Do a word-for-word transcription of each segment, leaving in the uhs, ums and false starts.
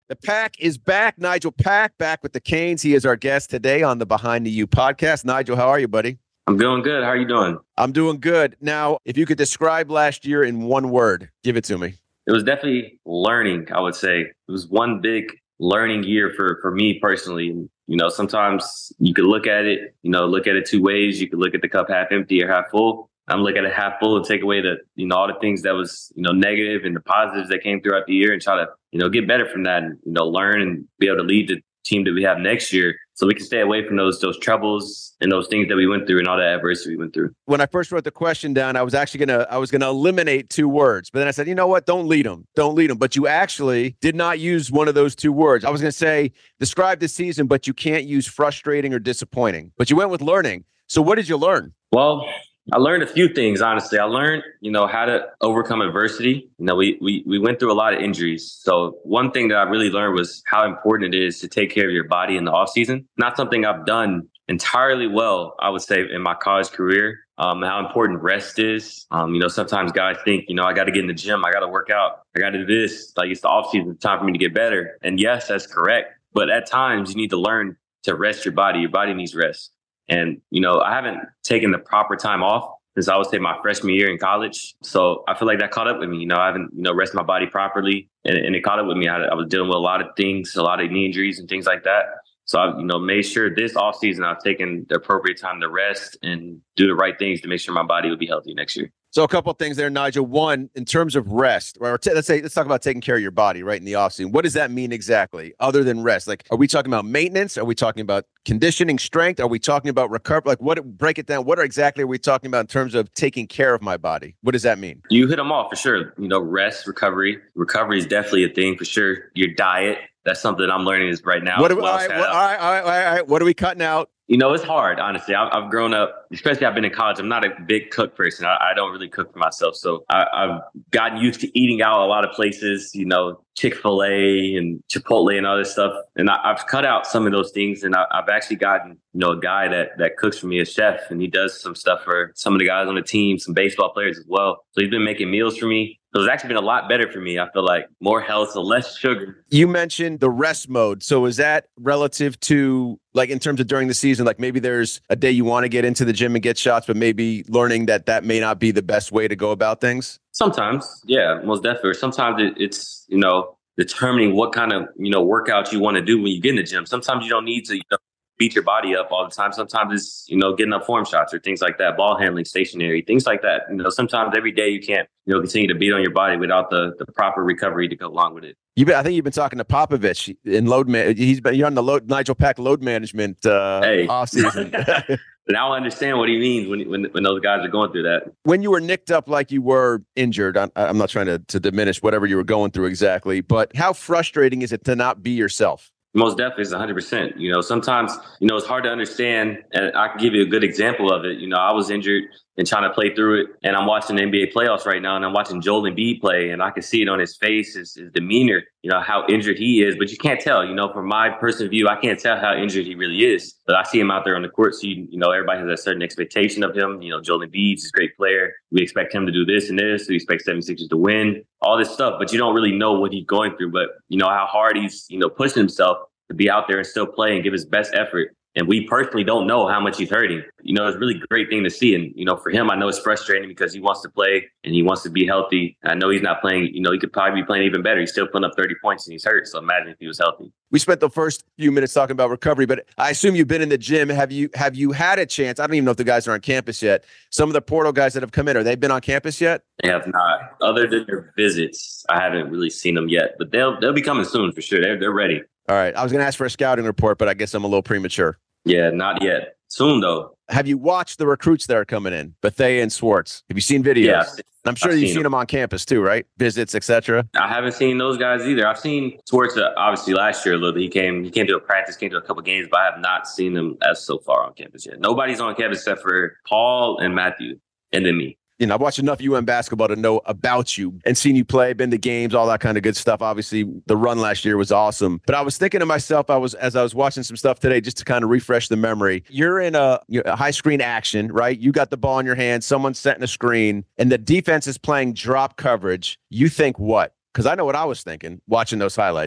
The Pack is back. Nigel Pack back with the Canes. He is our guest today on the Behind the U podcast. Nigel, how are you, buddy? I'm doing good. How are you doing? I'm doing good. Now, if you could describe last year in one word, give it to me. It was definitely learning, I would say. It was one big learning year for, for me personally. You know, sometimes you could look at it, you know, look at it two ways. You could look at the cup half empty or half full. I'm looking at it half full and take away the, you know, all the things that was, you know, negative and the positives that came throughout the year and try to, you know, get better from that and, you know, learn and be able to lead the team that we have next year so we can stay away from those those troubles and those things that we went through and all the adversity we went through. When I first wrote the question down, I was actually going to I was going to eliminate two words. But then I said, you know what? Don't lead them. Don't lead them. But you actually did not use one of those two words. I was going to say, describe the season, but you can't use frustrating or disappointing. But you went with learning. So what did you learn? Well, I learned a few things, honestly. I learned, you know, how to overcome adversity. You know, we, we, we went through a lot of injuries. So one thing that I really learned was how important it is to take care of your body in the off season. Not something I've done entirely well, I would say, in my college career. Um, how important rest is. Um, you know, sometimes guys think, you know, I got to get in the gym. I got to work out. I got to do this. Like, it's the off season, it's time for me to get better. And yes, that's correct. But at times you need to learn to rest your body. Your body needs rest. And, you know, I haven't taken the proper time off since I would say my freshman year in college. So I feel like that caught up with me. You know, I haven't, you know, rested my body properly and, and it caught up with me. I, I was dealing with a lot of things, a lot of knee injuries and things like that. So I, you know, made sure this offseason I've taken the appropriate time to rest and do the right things to make sure my body would be healthy next year. So a couple of things there, Nigel. One, in terms of rest, or t- let's say, let's talk about taking care of your body, right, in the offseason. What does that mean exactly, other than rest? Like, are we talking about maintenance? Are we talking about conditioning, strength? Are we talking about recovery? Like, what? Break it down. What are exactly are we talking about in terms of taking care of my body? What does that mean? You hit them all for sure. You know, rest, recovery. Recovery is definitely a thing for sure. Your diet. That's something I'm learning is right now. What, well, all, right, what, all, right, all, right, all, right, all right. What are we cutting out? You know, it's hard, honestly. I've, I've grown up, especially I've been in college. I'm not a big cook person. I, I don't really cook for myself. So I, I've gotten used to eating out a lot of places, you know, Chick-fil-A and Chipotle and all this stuff. And I, I've cut out some of those things. And I, I've actually gotten, you know, a guy that, that cooks for me, a chef, and he does some stuff for some of the guys on the team, some baseball players as well. So he's been making meals for me. So it's actually been a lot better for me. I feel like more health, so less sugar. You mentioned the rest mode. So is that relative to, like, in terms of during the season, like maybe there's a day you want to get into the gym and get shots, but maybe learning that that may not be the best way to go about things? Sometimes, yeah, most definitely. Sometimes it, it's, you know, determining what kind of, you know, workout you want to do when you get in the gym. Sometimes you don't need to, you know, beat your body up all the time. Sometimes it's, you know, getting up form shots or things like that, ball handling, stationary, things like that. You know, sometimes every day you can't, you know, continue to beat on your body without the, the proper recovery to go along with it. You been, I think you've been talking to Popovich in load man. He's been, you're on the load, Nigel Pack load management uh, hey. off season. Now I understand what he means when, when when those guys are going through that. When you were nicked up like you were injured, I'm, I'm not trying to, to diminish whatever you were going through exactly, but how frustrating is it to not be yourself? Most definitely is one hundred percent. You know, sometimes, you know, it's hard to understand. And I can give you a good example of it. You know, I was injured and trying to play through it. And I'm watching the N B A playoffs right now. And I'm watching Joel Embiid play. And I can see it on his face, his, his demeanor, you know, how injured he is. But you can't tell, you know, from my personal view, I can't tell how injured he really is. But I see him out there on the court. So, you, you know, everybody has a certain expectation of him. You know, Joel Embiid's a great player. We expect him to do this and this. We expect seventy-sixers to win, all this stuff. But you don't really know what he's going through. But, you know, how hard he's, you know, pushing himself to be out there and still play and give his best effort. And we personally don't know how much he's hurting. You know, it's a really great thing to see. And, you know, for him, I know it's frustrating because he wants to play and he wants to be healthy. I know he's not playing, you know, he could probably be playing even better. He's still putting up thirty points and he's hurt. So imagine if he was healthy. We spent the first few minutes talking about recovery, but I assume you've been in the gym. Have you have you had a chance? I don't even know if the guys are on campus yet. Some of the portal guys that have come in, are they been on campus yet? They have not. Other than their visits, I haven't really seen them yet, but they'll they'll be coming soon for sure. They're, they're ready. All right. I was going to ask for a scouting report, but I guess I'm a little premature. Yeah, not yet. Soon, though. Have you watched the recruits that are coming in, Bethea and Swartz? Have you seen videos? Yeah, I'm sure I've you've seen seen them. them on campus too, right? Visits, et cetera. I haven't seen those guys either. I've seen Swartz uh, obviously last year a little bit. He came, he came to a practice, came to a couple games, but I have not seen them as so far on campus yet. Nobody's on campus except for Paul and Matthew, and then me. You know, I've watched enough U M basketball to know about you and seen you play, been to games, all that kind of good stuff. Obviously, the run last year was awesome. But I was thinking to myself, I was as I was watching some stuff today, just to kind of refresh the memory. You're in a, you know, a high screen action, right? You got the ball in your hand, someone's setting a screen, and the defense is playing drop coverage. You think what? Because I know what I was thinking watching those highlights.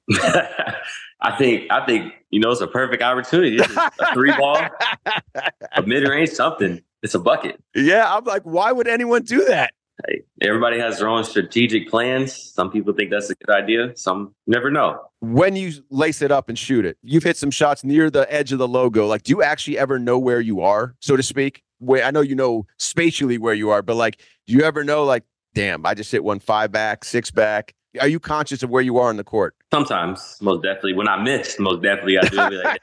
I think, I think, you know, it's a perfect opportunity. It's a three ball, a mid range, something. It's a bucket. Yeah. I'm like, why would anyone do that? Hey, everybody has their own strategic plans. Some people think that's a good idea. Some never know. When you lace it up and shoot it, you've hit some shots near the edge of the logo. Like, do you actually ever know where you are, so to speak? Where I know you know spatially where you are, but like, do you ever know, like, damn, I just hit one five back, six back? Are you conscious of where you are on the court? Sometimes, most definitely. When I miss, most definitely I do. Be like,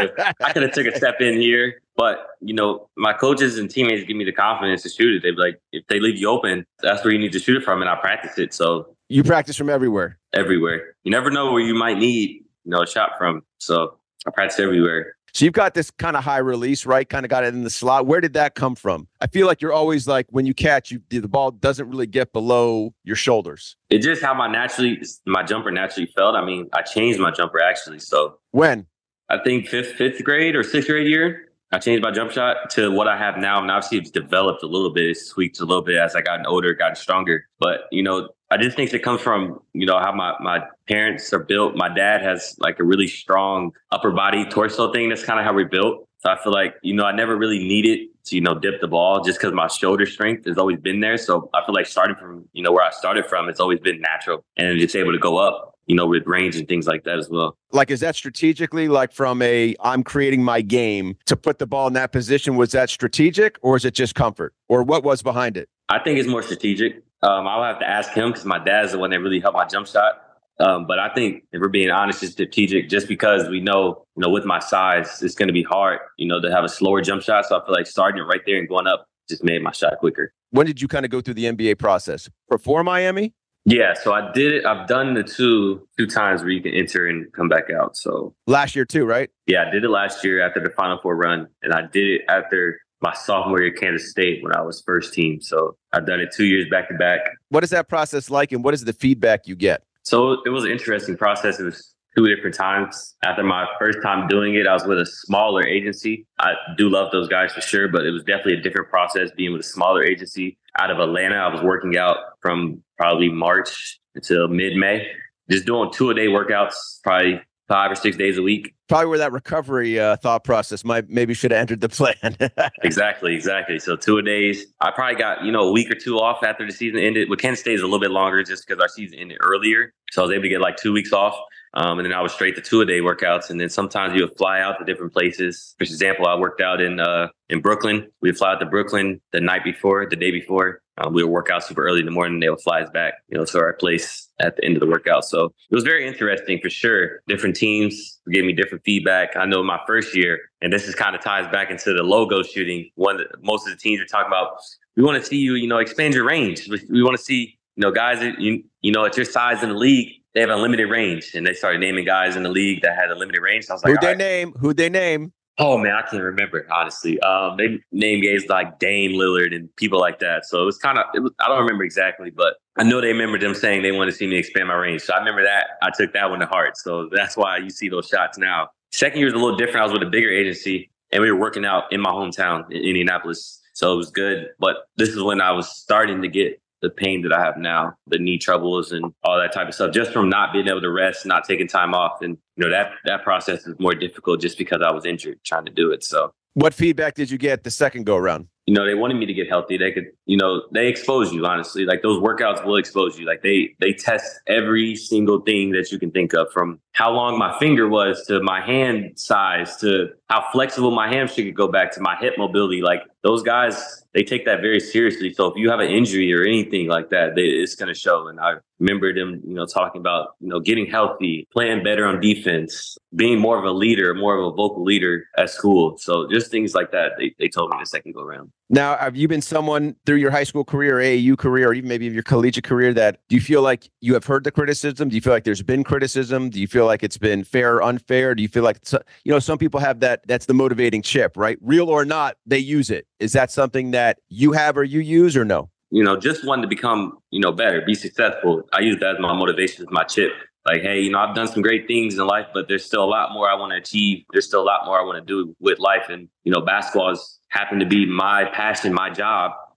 I could have took a step in here. But, you know, my coaches and teammates give me the confidence to shoot it. They'd be like, if they leave you open, that's where you need to shoot it from. And I practice it. So you practice from everywhere? Everywhere. You never know where you might need, you know, a shot from. So I practice everywhere. So you've got this kind of high release, right? Kind of got it in the slot. Where did that come from? I feel like you're always like, when you catch, you the ball doesn't really get below your shoulders. It's just how my naturally, my jumper naturally felt. I mean, I changed my jumper actually. So when? I think fifth, fifth grade or sixth grade year, I changed my jump shot to what I have now. And obviously it's developed a little bit. It's tweaked a little bit as I gotten older, gotten stronger. But, you know, I just think it comes from, you know, how my, my parents are built. My dad has like a really strong upper body torso thing. That's kind of how we're built. So I feel like, you know, I never really needed to, you know, dip the ball just because my shoulder strength has always been there. So I feel like starting from, you know, where I started from, it's always been natural and it's able to go up, you know, with range and things like that as well. Like, is that strategically, like from a, I'm creating my game to put the ball in that position? Was that strategic or is it just comfort, or what was behind it? I think it's more strategic. Um, I'll have to ask him because my dad's the one that really helped my jump shot. Um, but I think if we're being honest, it's strategic just because we know, you know, with my size, it's going to be hard, you know, to have a slower jump shot. So I feel like starting it right there and going up just made my shot quicker. When did you kind of go through the N B A process? Before Miami? Yeah, so I did it. I've done the two two times where you can enter and come back out. So last year too, right? Yeah, I did it last year after the Final Four run, and I did it after my sophomore year at Kansas State when I was first team. So I've done it two years back to back. What is that process like, and what is the feedback you get? So it was an interesting process. It was two different times. After my first time doing it, I was with a smaller agency. I do love those guys for sure, but it was definitely a different process being with a smaller agency. Out of Atlanta, I was working out from probably March until mid-May, just doing two-a-day workouts, probably five or six days a week. Probably where that recovery uh, thought process might maybe should have entered the plan. Exactly, exactly. So two-a-days. I probably got, you know, a week or two off after the season ended. With Kansas State is a little bit longer just because our season ended earlier. So I was able to get like two weeks off. Um, and then I was straight to two-a-day workouts. And then sometimes you would fly out to different places. For example, I worked out in uh, in Brooklyn. We'd fly out to Brooklyn the night before, the day before. Um, we would work out super early in the morning. They would fly us back, you know, to our place at the end of the workout. So it was very interesting for sure. Different teams gave me different feedback. I know my first year, and this is kind of ties back into the logo shooting. One, most of the teams are talking about, we want to see you, you know, expand your range. We want to see, you know, guys that, you, you know, at your size in the league, they have a limited range. And they started naming guys in the league that had a limited range. So I was like, who'd they right. name? Who'd they name? Oh, man, I can't remember, honestly. Um, they named guys like Dame Lillard and people like that. So it was kind of, it was, I don't remember exactly, but I know they remember them saying they wanted to see me expand my range. So I remember that. I took that one to heart. So that's why you see those shots now. Second year was a little different. I was with a bigger agency, and we were working out in my hometown in Indianapolis. So it was good. But this is when I was starting to get the pain that I have now, the knee troubles and all that type of stuff, just from not being able to rest, not taking time off. And, you know, that, that process is more difficult just because I was injured trying to do it. So what feedback did you get the second go around? You know, they wanted me to get healthy. They could, you know, they expose you, honestly. Like those workouts will expose you. Like they, they test every single thing that you can think of, from how long my finger was to my hand size to how flexible my hamstring could go back to my hip mobility. Like those guys, they take that very seriously. So if you have an injury or anything like that, they, it's going to show. And I remember them, you know, talking about, you know, getting healthy, playing better on defense, being more of a leader, more of a vocal leader at school. So just things like that, they, they told me the second go around. Now, have you been someone through your high school career, A A U career, or even maybe your collegiate career, that do you feel like you have heard the criticism? Do you feel like there's been criticism? Do you feel like it's been fair or unfair? Do you feel like, you know, some people have that, that's the motivating chip, right? Real or not, they use it. Is that something that you have or you use, or no? You know, just wanting to become, you know, better, be successful. I use that as my motivation, as my chip. Like, hey, you know, I've done some great things in life, but there's still a lot more I want to achieve. There's still a lot more I want to do with life. And, you know, basketball has happened to be my passion, my job.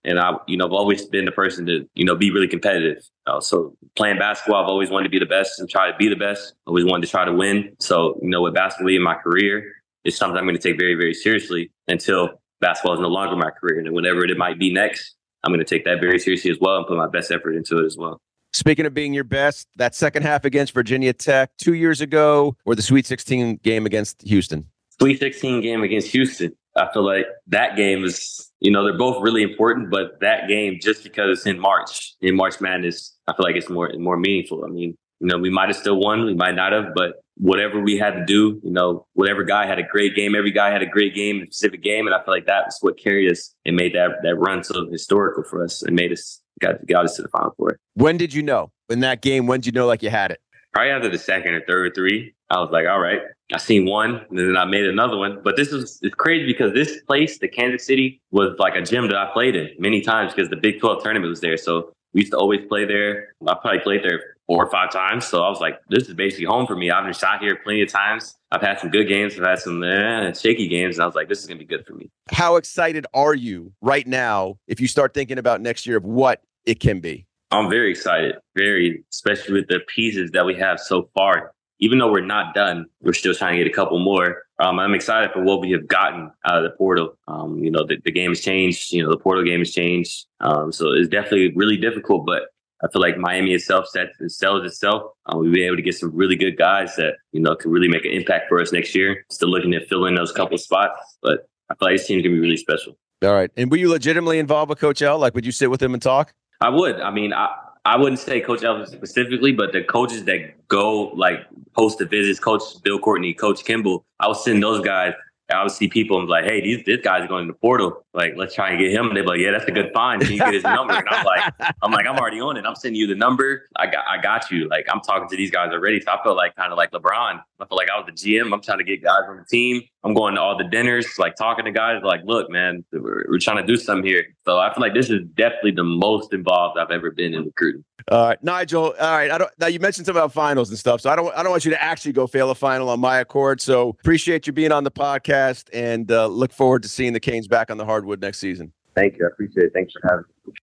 And I, you know, I've always been the person to, you know, be really competitive. Uh, so playing basketball, I've always wanted to be the best and try to be the best. Always wanted to try to win. So, you know, with basketball in my career, it's something I'm going to take very, very seriously until basketball is no longer my career. And whenever it might be next, I'm going to take that very seriously as well and put my best effort into it as well. Speaking of being your best, that second half against Virginia Tech two years ago, or the Sweet sixteen game against Houston? Sweet sixteen game against Houston. I feel like that game is, you know, they're both really important, but that game, just because it's in March, in March Madness, I feel like it's more more meaningful. I mean, you know, we might have still won, we might not have, but whatever we had to do, you know, whatever guy had a great game, every guy had a great game, a specific game, and I feel like that was what carried us and made that that run so historical for us and made us got got us to the Final Four. When did you know in that game? When did you know like you had it? Probably after the second or third or three, I was like, all right. I seen one, and then I made another one. But this is it's crazy because this place, the Kansas City, was like a gym that I played in many times because the Big twelve tournament was there. So we used to always play there. I probably played there four or five times. So I was like, this is basically home for me. I've been shot here plenty of times. I've had some good games. I've had some eh, shaky games. And I was like, this is going to be good for me. How excited are you right now if you start thinking about next year of what it can be? I'm very excited, very, especially with the pieces that we have so far. Even though we're not done, we're still trying to get a couple more. Um, I'm excited for what we have gotten out of the portal. Um, you know, the, the game has changed. You know, the portal game has changed. Um, so it's definitely really difficult, but I feel like Miami itself sets and sells itself. Um, we'll be able to get some really good guys that, you know, can really make an impact for us next year. Still looking to fill in those couple spots, but I feel like this team's going to be really special. All right. And were you legitimately involved with Coach L? Like, would you sit with him and talk? I would. I mean, I, I wouldn't say Coach Elvis specifically, but the coaches that go, like, host the visits, Coach Bill Courtney, Coach Kimball, I would send those guys. I would see people and be like, hey, these this guy's going in the portal. Like, let's try and get him. And they'd be like, yeah, that's a good find. Can you get his number? And I'm like, I'm like, I'm already on it. I'm sending you the number. I got I got you. Like, I'm talking to these guys already. So I felt like kind of like LeBron. I feel like I was the G M. I'm trying to get guys from the team. I'm going to all the dinners, like talking to guys like, look, man, we're, we're trying to do something here. So I feel like this is definitely the most involved I've ever been in recruiting. All right, Nigel. All right. I don't, now you mentioned something about finals and stuff. So I don't I don't want you to actually go fail a final on my accord. So appreciate you being on the podcast and uh, look forward to seeing the Canes back on the hardwood next season. Thank you. I appreciate it. Thanks for having me.